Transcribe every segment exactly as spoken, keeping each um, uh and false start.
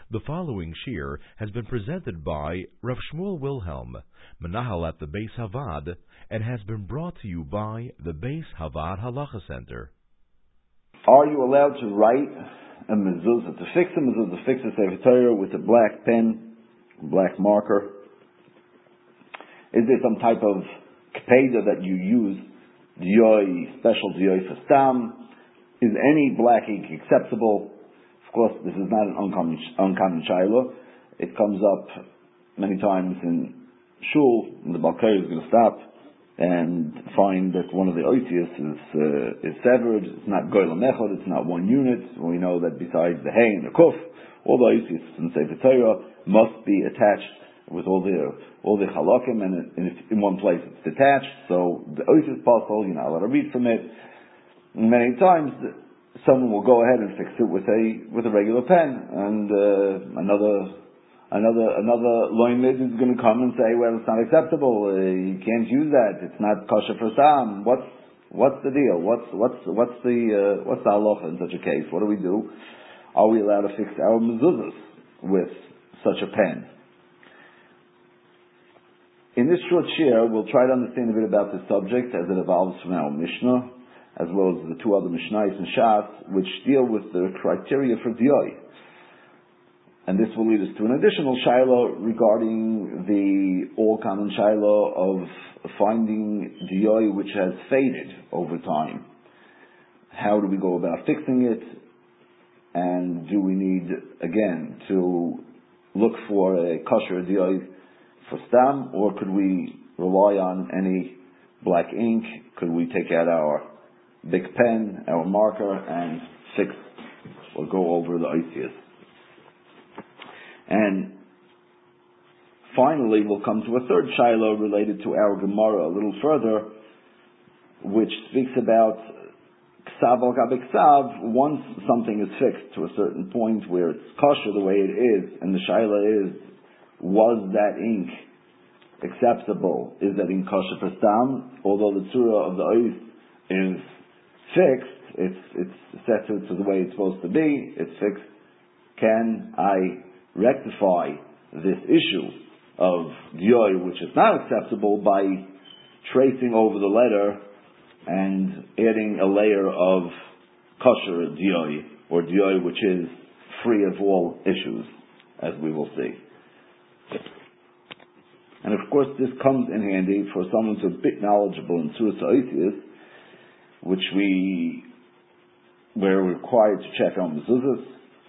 The following shir has been presented by Rav Shmuel Wilhelm, Menahal at the Beis Havad, and has been brought to you by the Beis Havad Halacha Center. Are you allowed to write a mezuzah, to fix a mezuzah, to fix a Sefer Torah with a black pen, black marker? Is there some type of kpeda that you use, diyoi, special diyoi for stam? Is any black ink acceptable? Of course, this is not an uncommon, uncommon shayla. It comes up many times in shul, and the balkari is going to stop and find that one of the oitius is uh, is severed. It's not goyla mechod, it's not one unit. We know that besides the hay and the kuf, all the oitius in Sefer Torah must be attached with all the all the halakim, and in, in one place it's detached. So the oitius puzzle, you're not allowed to read from it. And many times someone will go ahead and fix it with a with a regular pen, and uh, another another another loimid is going to come and say, well, it's not acceptable. Uh, you can't use that. It's not kosher for sam. What's what's the deal? What's what's what's the uh, what's the halacha in such a case? What do we do? Are we allowed to fix our mezuzahs with such a pen? In this short share, we'll try to understand a bit about this subject as it evolves from our Mishnah, as well as the two other Mishnayos and Shas, which deal with the criteria for diyoi. And this will lead us to an additional shayla regarding the all-common shayla of finding diyoi which has faded over time. How do we go about fixing it? And do we need, again, to look for a kosher diyoi for stam, or could we rely on any black ink? Could we take out our big pen, our marker, and fix or go over the oitius? And finally, we'll come to a third shiloh related to our Gemara a little further, which speaks about ksav al gabe ksav. Once something is fixed to a certain point where it's kosher the way it is, and the shiloh is, was that ink acceptable? Is that ink kosher for stam? Although the tzura of the ois is fixed, it's it's set to, to the way it's supposed to be, it's fixed. Can I rectify this issue of diyoi, which is not acceptable, by tracing over the letter and adding a layer of kosher diyoi, or diyoi which is free of all issues, as we will see. And of course this comes in handy for someone who's a bit knowledgeable in Tzuras HaOitius, which we were required to check on mezuzahs.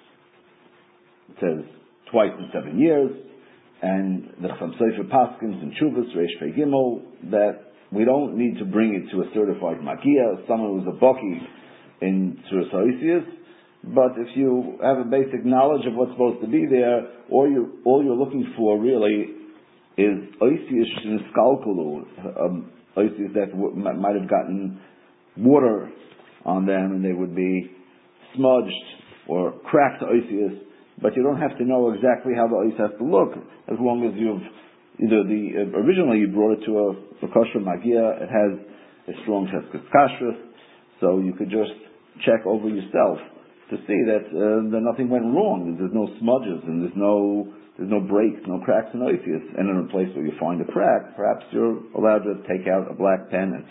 It says twice in seven years, and the Chassam Sofer Paskins and Chuvas Reish Pei Gimel that we don't need to bring it to a certified magia, someone who's a baki in Tzuras HaOitius. But if you have a basic knowledge of what's supposed to be there, all you all you're looking for really is oisius niskalkulu, um, oisius that w- might have gotten water on them and they would be smudged, or cracked oisius, but you don't have to know exactly how the ois has to look, as long as you've either the uh, originally you brought it to a, a kosher magia, it has a strong cheskes kashrus, so you could just check over yourself to see that uh, that nothing went wrong. There's no smudges and there's no there's no breaks, no cracks in oisius. And in a place where you find a crack, perhaps you're allowed to take out a black pen and.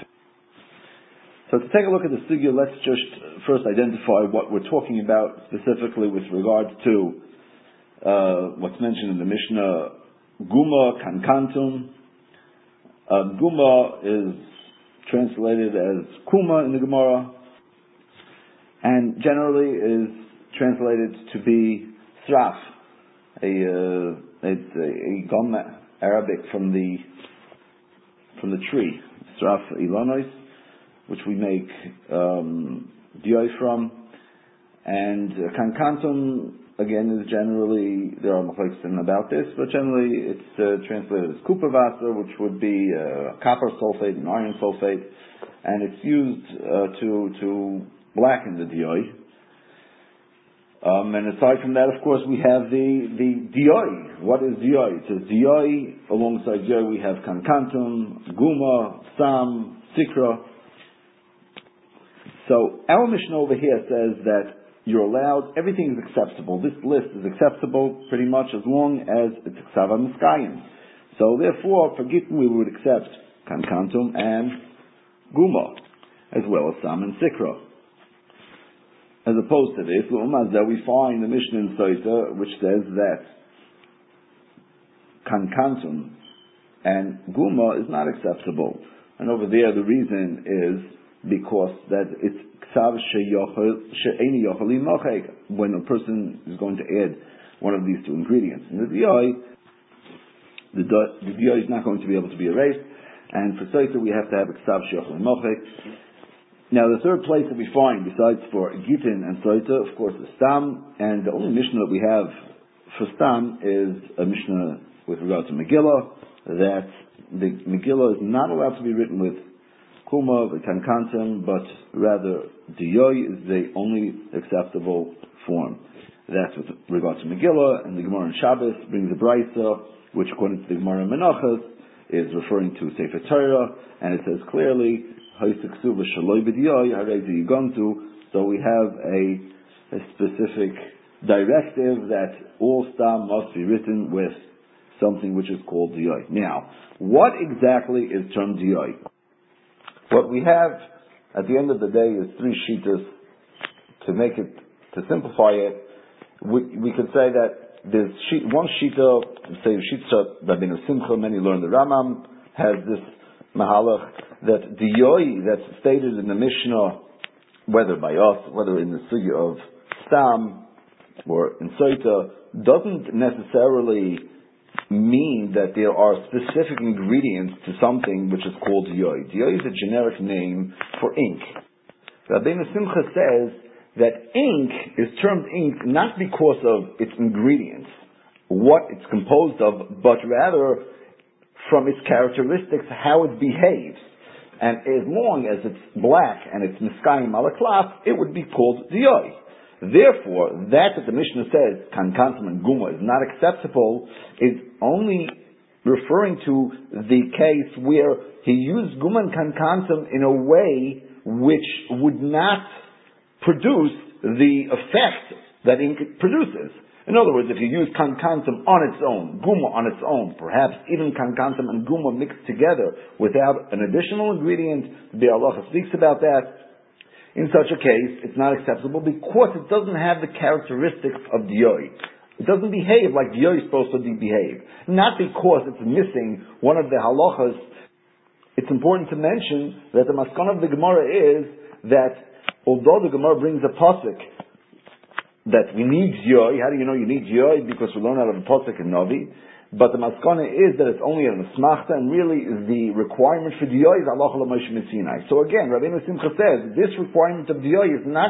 So to take a look at the sugya, let's just first identify what we're talking about specifically with regard to uh, what's mentioned in the Mishnah, Guma Kankantum. Uh, Guma is translated as Kuma in the Gemara, and generally is translated to be Sraf, a, uh, it's a, a gum Arabic from the from the tree, Sraf Ilonois, which we make um, diyoi from. And uh, Kankantum, again, is generally, there are machlokes about this, but generally it's uh, translated as kupavasa, which would be uh, copper sulfate and iron sulfate, and it's used uh, to to blacken the diyoi. Um, and aside from that, of course, we have the, the diyoi. What is diyoi? It says diyoi, alongside diyoi we have kankantum, guma, sam, sikra. So our Mishnah over here says that you're allowed, everything is acceptable. This list is acceptable pretty much as long as it's Ksava Miskayim. So therefore, for Gittin we would accept Kankantum and Guma, as well as Sam and Sikra. As opposed to this, we find the Mishnah in Soita, which says that Kankantum and Guma is not acceptable. And over there the reason is because that it's Ksav she'eni yochali mochek, when a person is going to add one of these two ingredients. In the Diyai, the Diyai is not going to be able to be erased, and for Soita we have to have a Ksav she'yochali mochek. Now the third place that we find, besides for Gittin and Soita, of course, is Stam, and the only Mishnah that we have for Stam is a Mishnah with regard to Megillah, that the Megillah is not allowed to be written with Kuma, with Kankantum, but rather Diyoy is the only acceptable form. That's with regard to Megillah, and the Gemara in Shabbos brings a Brisa, which according to the Gemara in Menachos is referring to Sefer Torah, and it says clearly, so we have a, a specific directive that all Stam must be written with something which is called Diyoy. Now, what exactly is termed Diyoy? What we have at the end of the day is three shitas. To make it, to simplify it, we, we could say that there's sheet, one shita, say shita Rabbeinu Simcha, many learn the Ramam, has this mahalach that Diyoy that's stated in the Mishnah, whether by us, whether in the sugya of Stam or in Soita, doesn't necessarily mean that there are specific ingredients to something which is called Diyoy. Diyoy is a generic name for ink. Rabbeinu Simcha says that ink is termed ink not because of its ingredients, what it's composed of, but rather from its characteristics, how it behaves. And as long as it's black and it's miskayim ala klaf, it would be called Diyoy. Therefore, that that the Mishnah says Kankantum and Guma is not acceptable is only referring to the case where he used Guma and Kankantum in a way which would not produce the effect that ink produces. In other words, if you use Kankantum on its own, Guma on its own, perhaps even Kankantum and Guma mixed together without an additional ingredient, the halacha speaks about that. In such a case, it's not acceptable because it doesn't have the characteristics of Diyoy. It doesn't behave like Diyoy is supposed to behave. Not because it's missing one of the halachas. It's important to mention that the maskana of the Gemara is that although the Gemara brings a pasuk that we need Diyoy, how do you know you need Diyoy? Because we learn out of the pasuk in Navi. But the maskana is that it's only an asmachta, and really the requirement for Diyoy is Allah Moshe Sinai. So again, Rabbeinu Simcha says this requirement of Diyoy is not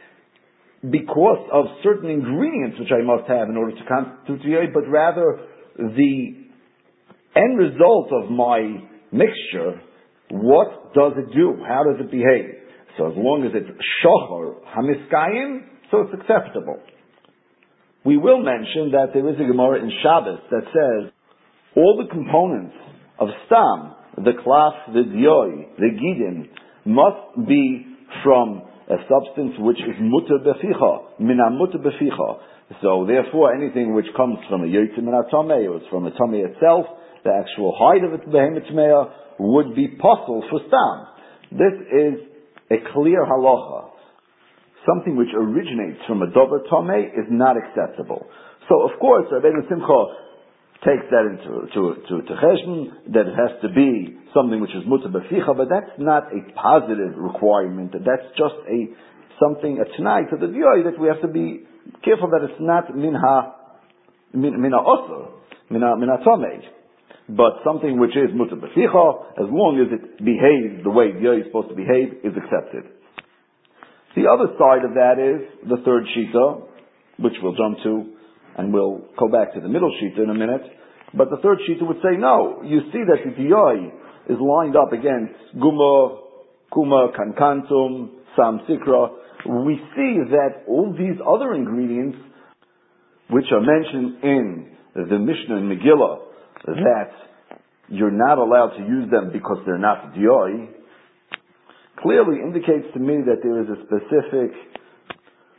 because of certain ingredients which I must have in order to constitute Diyoy, but rather the end result of my mixture. What does it do? How does it behave? So as long as it's shochar hamiskayim, so it's acceptable. We will mention that there is a Gemara in Shabbos that says all the components of Stam, the klaf, the Diyoy, the Gidin, must be from a substance which is mutter beficha, mina mutter beficha. So therefore anything which comes from a yotzim min hatamei, or from a tamei itself, the actual height of its behemoth tmeah, would be possible for Stam. This is a clear halacha. Something which originates from a dover tomei is not acceptable. So, of course, Rabbeinu Simcha takes that into to, to, to cheshbon, that it has to be something which is mutar b'ficha, but that's not a positive requirement. That's just a something, a t'nai to the Diyoy, that we have to be careful that it's not minha mina osur, mina mina tomei, but something which is mutar b'ficha, as long as it behaves the way Diyoy is supposed to behave, is accepted. The other side of that is the third shita, which we'll jump to, and we'll go back to the middle shita in a minute. But the third shita would say, no, you see that the Diyoy is lined up against Guma, Kuma, Kankantum, Sam Sikra. We see that all these other ingredients, which are mentioned in the Mishnah and Megillah, that you're not allowed to use them because they're not Diyoy, clearly indicates to me that there is a specific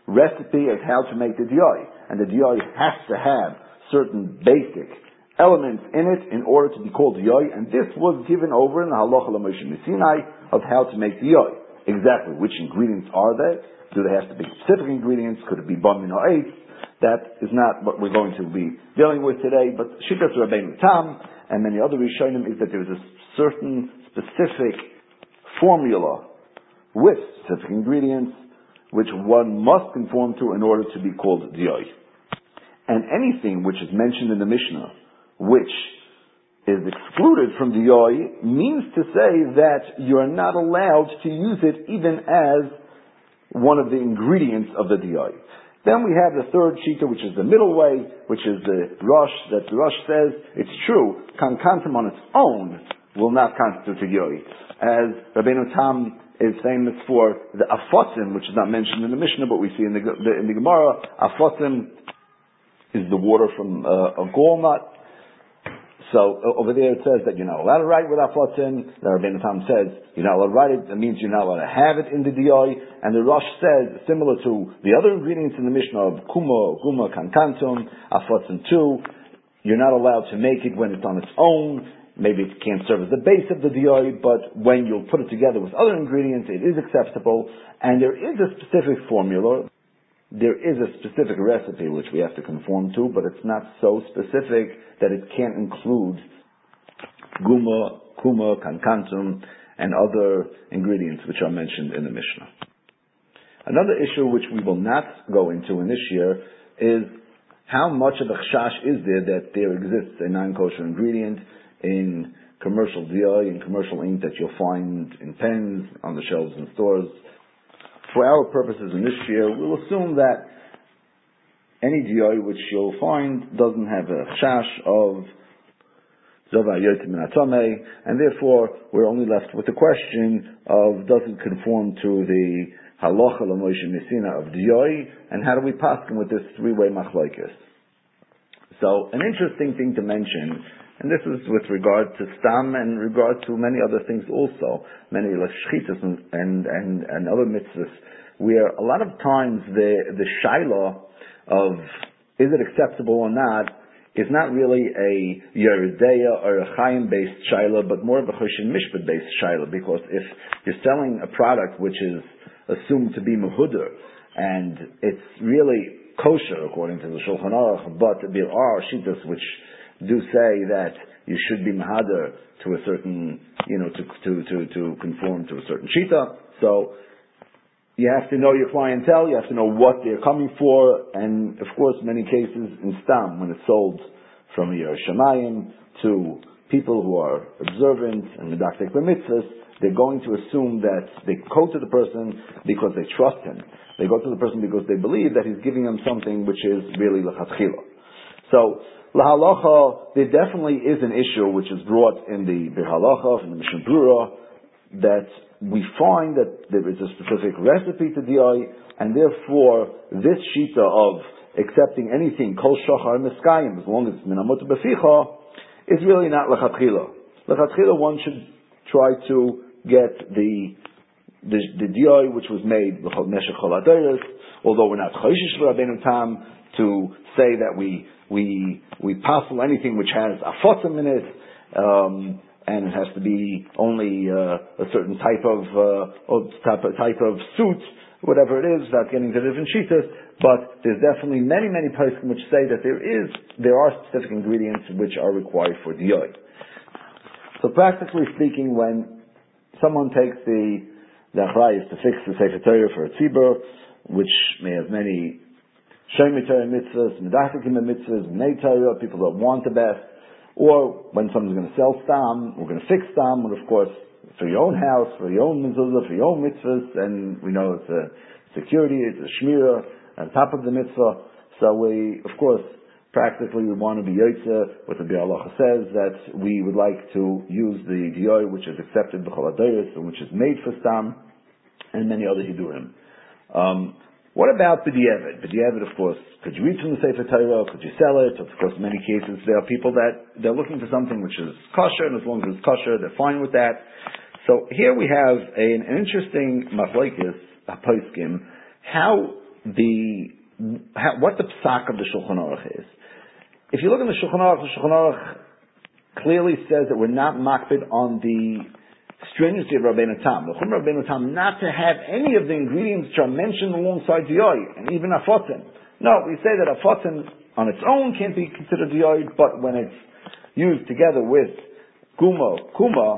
recipe of how to make the diyai. And the diyai has to have certain basic elements in it in order to be called diyai. And this was given over in the halacha l'Moshe Sinai of how to make diyai. Exactly which ingredients are they? Do they have to be specific ingredients? Could it be bamin or eight? That is not what we're going to be dealing with today. But Shitas Rabbeinu Tam and many other Rishonim is that there is a certain specific formula with specific ingredients which one must conform to in order to be called diyai. And anything which is mentioned in the Mishnah which is excluded from diyai means to say that you're not allowed to use it even as one of the ingredients of the diyai. Then we have the third shita, which is the middle way, which is the Rosh, that the Rosh says, it's true, kankantim on its own will not constitute a diyai. As Rabbeinu Tam is famous for the afotzim, which is not mentioned in the Mishnah, but we see in the, the, in the Gemara, afotzim is the water from uh, a gormat. So uh, over there it says that you're not allowed to write with afotzim. The Rabbeinu Tam says you're not allowed to write it. That means you're not allowed to have it in the diyai. And the Rosh says, similar to the other ingredients in the Mishnah of kuma, guma, kankantum, afotzim too, you're not allowed to make it when it's on its own. Maybe it can't serve as the base of the diyai, but when you'll put it together with other ingredients, it is acceptable. And there is a specific formula. There is a specific recipe which we have to conform to, but it's not so specific that it can't include guma, kuma, kankantum, and other ingredients which are mentioned in the Mishnah. Another issue which we will not go into in this year is how much of a chashash is there that there exists a non-kosher ingredient in commercial diyai, in commercial ink that you'll find in pens, on the shelves in stores. For our purposes in this year, we'll assume that any diyai which you'll find doesn't have a chash of zova yotim min hatamei, and therefore we're only left with the question of does it conform to the halacha l'Moshe Messina of diyai, and how do we paskin with this three-way machlokes? So, an interesting thing to mention, and this is with regard to stam and regard to many other things also, many like shchitas and, and, and, and other mitzvahs, where a lot of times the, the shaila of is it acceptable or not is not really a Yeridea or a Chaim-based shaila, but more of a Choshen Mishpat-based shaila, because if you're selling a product which is assumed to be Mehudar, and it's really kosher according to the Shulchan Aruch, but there are shitas which do say that you should be mahadar to a certain, you know, to to to, to conform to a certain shita. So you have to know your clientele, you have to know what they're coming for, and of course many cases in Stam, when it's sold from a Yer Shamayim to people who are observant and medactic b'mitzvahs, they're going to assume that they go to the person because they trust him. They go to the person because they believe that he's giving them something which is really l'chatchila. So L'halacha, there definitely is an issue which is brought in the Bir Halacha, in the Mishnah Brura, that we find that there is a specific recipe to diyai, and therefore this shita of accepting anything, kol shachar miskayim, as long as it's minamot beficha, is really not lechatchila. Lechatchila, one should try to get the the, the diyai which was made l'chol meshech chol adayros, although we're not chayshish Rabbeinu Tam to say that we We we passel anything which has afotzim in it, um, and it has to be only uh, a certain type of uh, type of type of suit, whatever it is, without getting to different shitas. But there's definitely many many poskim which say that there is there are specific ingredients which are required for diyai. So practically speaking, when someone takes the the achrayus to fix the Sefer Torah for a tzibur, which may have many Shemei Torah mitzvahs, medachtikim mitzvahs, Bnei Torah, people that want the best, or when someone's going to sell stam, we're going to fix stam, and of course, for your own house, for your own mezuzah, for your own mitzvahs, and we know it's a security, it's a shmirah, on top of the mitzvah, so we, of course, practically we want to be yotze, what the Bir Halacha says, that we would like to use the diyai, which is accepted b'chol hadayros, and which is made for stam, and many other hidurim. Um, What about b'diavad? B'diavad, of course, could you read from the Sefer Torah? Could you sell it? Of course, in many cases, there are people that they're looking for something which is kosher, and as long as it's kosher, they're fine with that. So here we have a, an interesting machlokes, a poskim, how the how, what the psak of the Shulchan Aruch is. If you look in the Shulchan Aruch, the Shulchan Aruch clearly says that we're not makbid on the stringency of Rabbeinu Tam. The Chum Rabbeinu Tam not to have any of the ingredients which are mentioned alongside Diyoi, and even Afotin. No, we say that Afotin on its own can't be considered Diyoi, but when it's used together with Guma, Kuma,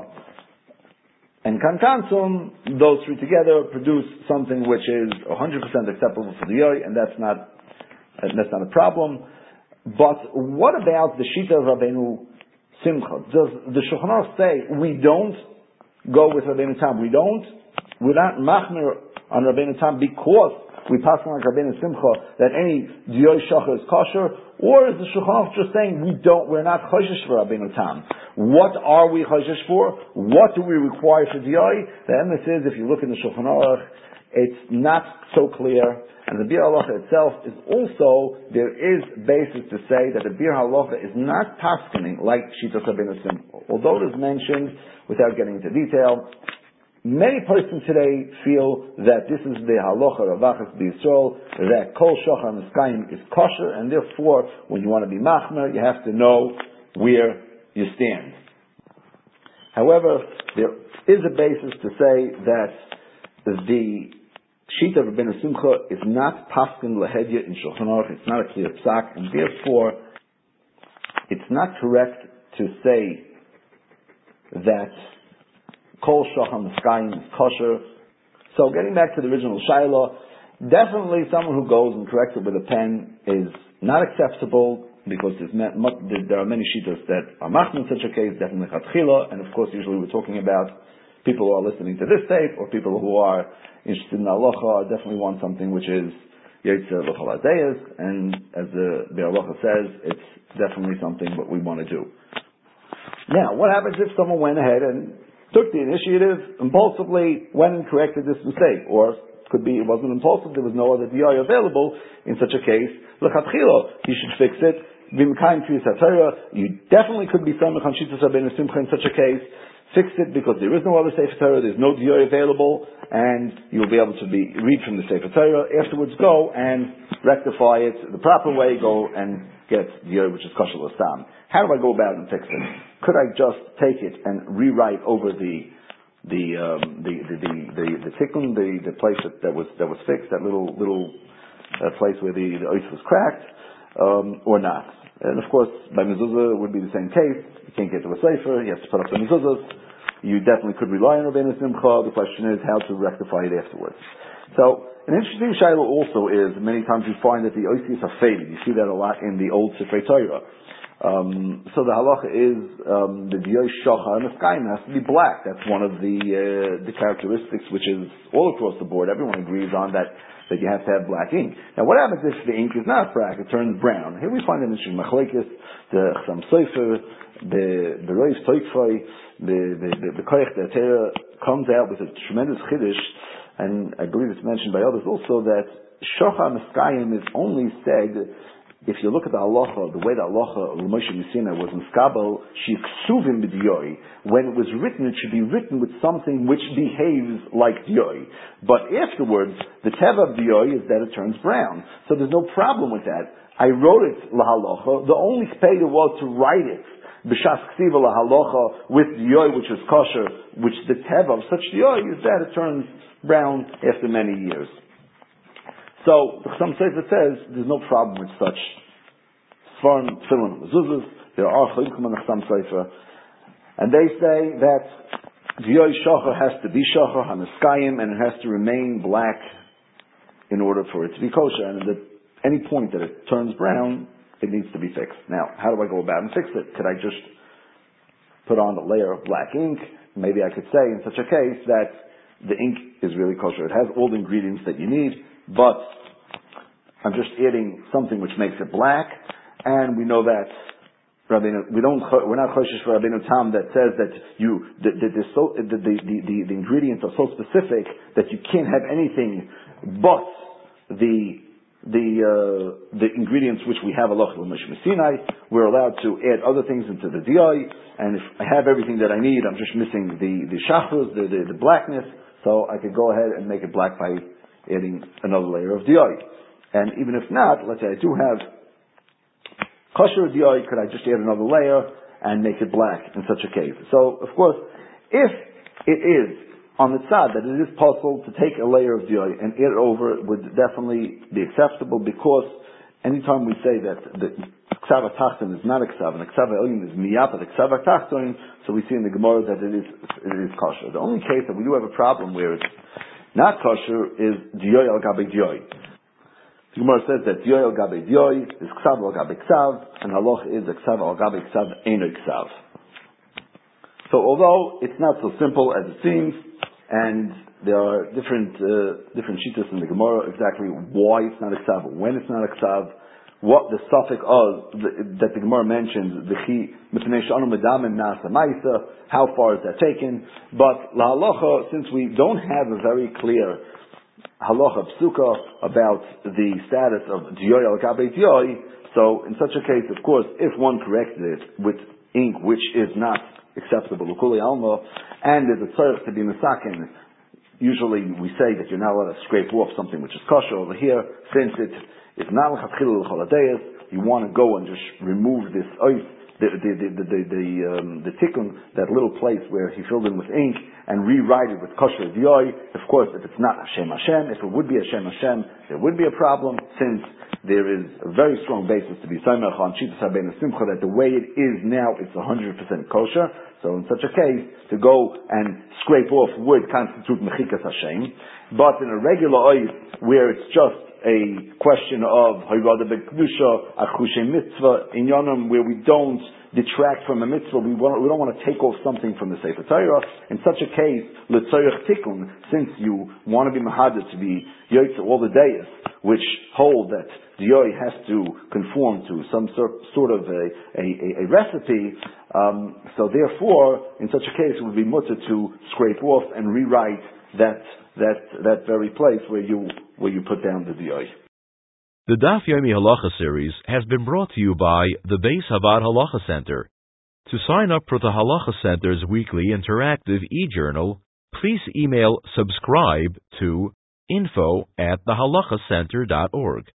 and Kankansum, those three together produce something which is one hundred percent acceptable for Diyoi, and that's not, that's not a problem. But what about the Shita of Rabbeinu Simcha? Does the Shulchan Aruch say we don't go with Rabbeinu Tam? We don't, we're not machmir on Rabbeinu Tam because we pass on like Rabbeinu Simcha that any Diyoi Shacha is kosher, or is the Shulchan Aruch just saying we don't, we're not choshesh for Rabbeinu Tam? What are we choshesh for? What do we require for Diyoi? The emes is, if you look in the Shulchan Aruch, it's not so clear. And the Bir Halacha itself is also, there is basis to say that the Bir Halacha is not paskening like Shitas Rabbeinu Simcha. Although it is mentioned, without getting into detail, many persons today feel that this is the Halacha Ravachas B'Yisrael, that Kol Shachar Miskayim is kosher, and therefore, when you want to be machmer, you have to know where you stand. However, there is a basis to say that the Shita of Rabbeinu Simcha is not paskin lahedya in Shulchan Aruch. It's not a clear psak, and therefore it's not correct to say that Kol Shachar Miskayim is kosher. So getting back to the original Shaila, definitely someone who goes and corrects it with a pen is not acceptable, because there are many shitas that are machmir in such a case, definitely chatchila, and of course usually we're talking about people who are listening to this tape, or people who are interested in halacha, definitely want something which is Yetzer L'chol Hazeyas, and as the Bir Halacha says, it's definitely something that we want to do. Now, what happens if someone went ahead and took the initiative, impulsively went and corrected this mistake, or it could be it wasn't impulsive, there was no other diyai available? In such a case, l'chatchila, he should fix it. V'mkaim kriyas haTorah, you definitely could be samech on Shitas Rabbeinu Simcha in such a case. Fix it because there is no other Sefer Torah, there's no diyai available, and you'll be able to be read from the Sefer Torah. Afterwards, go and rectify it the proper way. Go and get diyai which is kosher l'stam. How do I go about and fix it? Could I just take it and rewrite over the the um, the the the the, the tikkun, the, the place that, that was that was fixed, that little little uh, place where the, the ois was cracked, um, or not? And of course, by mezuzah it would be the same case. You can't get to a sefer, you have to put up the mezuzahs. You definitely could rely on Rabbeinu Simcha. The question is how to rectify it afterwards. So, an interesting shaila also is, many times you find that the oisius are faded. You see that a lot in the old Sefer Torah. Um, so the halacha is, um, the diyoi shachar miskayim has to be black. That's one of the, uh, the characteristics which is all across the board. Everyone agrees on that. That you have to have black ink. Now, what happens if the ink is not black? It turns brown. Here we find an interesting machlekes, the Chasam Sofer, the the Reiv Toikfai, the the the, the Koyach, the Torah comes out with a tremendous chiddush, and I believe it's mentioned by others also that Shochar Miskayim is only said. If you look at the halacha, the way the halacha Moshe Messina was in Skabel, she'ksuvim b'diyoi. When it was written, it should be written with something which behaves like diyoi. But afterwards, the teva of diyoi is that it turns brown. So there's no problem with that. I wrote it lahalacha. The only payda was to write it b'shas ksiva lahalacha with diyoi, which is kosher, which the teva of such diyoi is that it turns brown after many years. So, the Chasam Sofer says, there's no problem with such Sfarim, Tefillin, Mezuzahs. There are Chayukim in the Chasam Sofer. And they say that Diyoi Shachar has to be Shachar, HaMiskayim, and it has to remain black in order for it to be kosher. And at any point that it turns brown, it needs to be fixed. Now, how do I go about and fix it? Could I just put on a layer of black ink? Maybe I could say in such a case that the ink is really kosher. It has all the ingredients that you need, but I'm just adding something which makes it black, and we know that Rabbeinu, we don't, we're not choshesh for Rabbeinu Tam that says that you, the, the, the, so, the, the, the, the ingredients are so specific that you can't have anything but the, the, uh, the ingredients which we have halacha l'Moshe Sinai. We're allowed to add other things into the diyai, and if I have everything that I need, I'm just missing the, the shachros, the, the, the blackness, so I could go ahead and make it black by adding another layer of diyai. And even if not, let's say I do have kosher diyai, could I just add another layer and make it black in such a case? So, of course, if it is on the tzad that it is possible to take a layer of diyai and add it over, it would definitely be acceptable, because anytime we say that the ksav atachton is not a ksav, and the ksav elyon is miyapa, the ksav atachton, so we see in the Gemara that it is it is kosher. The only case that we do have a problem where it's not kosher is diyai al gabe diyai. The Gemara says that diyai al gabe diyai is ksav al gabe ksav, and halach is a ksav al gabe ksav ein ksav. So although it's not so simple as it seems, and there are different uh, different shittas in the Gemara exactly why it's not a ksav, when it's not a ksav, what the suffix of the, that the Gemara mentions, the chi mipnei she'anu medamin nasa ma'isa, how far is that taken? But la halacha, since we don't have a very clear halacha psuka about the status of diyai al gabe diyai, so in such a case, of course, if one corrected it with ink which is not acceptable l'kuli alma, and there's a tzarech to be mesakin, usually we say that you're not allowed to scrape off something which is kosher. Over here, since it is not l'chatchila l'choladeis, you want to go and just remove this oif, the the the the the, the, um, the tikkun, that little place where he filled in with ink, and rewrite it with kosher diyai. Of course, if it's not Hashem Hashem, if it would be Hashem Hashem, there would be a problem, since there is a very strong basis to be Saimach on Shittas HaBein Simcha that the way it is now, it's one hundred percent kosher. So in such a case, to go and scrape off would constitute Mechikas Hashem. But in a regular oif, where it's just a question of Hayrada B'Kedusha, Achushe Mitzvah, in Yonam, where we don't detract from a mitzvah, we, want, we don't want to take off something from the Sefer Torah. In such a case, L'Tzorech Tikkun, since you want to be Mahadeh to be Yotze, all the days, which hold that the Yoy has to conform to some sort, sort of a, a, a recipe, um, so therefore, in such a case, it would be mutter to scrape off and rewrite that that that very place where you where you put down the Yoy. The Daf Yomi Halacha series has been brought to you by the Beis Havad Halacha Center. To sign up for the Halacha Center's weekly interactive e-journal, please email subscribe to info at the halacha center dot org.